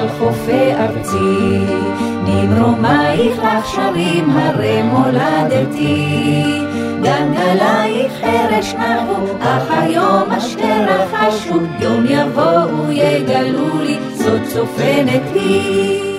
על חופי ארצי, ממרומייך לך שרים הרי מולדתי. גלגלייך חרש נבו, אך היום אשר רחשו, יום יבואו יגלו לי, זאת צופנת היא.